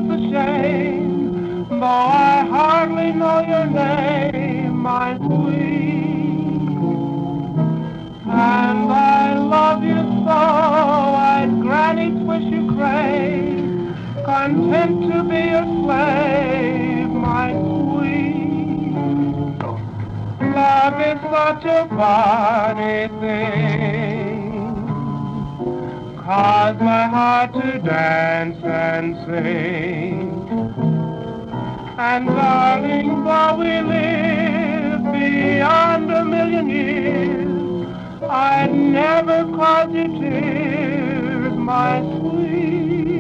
is a shame, though I hardly know your name, my sweet. And I love you so, I'd granny wish you crave, content to be your slave, my sweet. Love is such a funny thing, cause my heart to dance and sing. And darling, though we live beyond a million years, I'd never cause you tears, my sweet.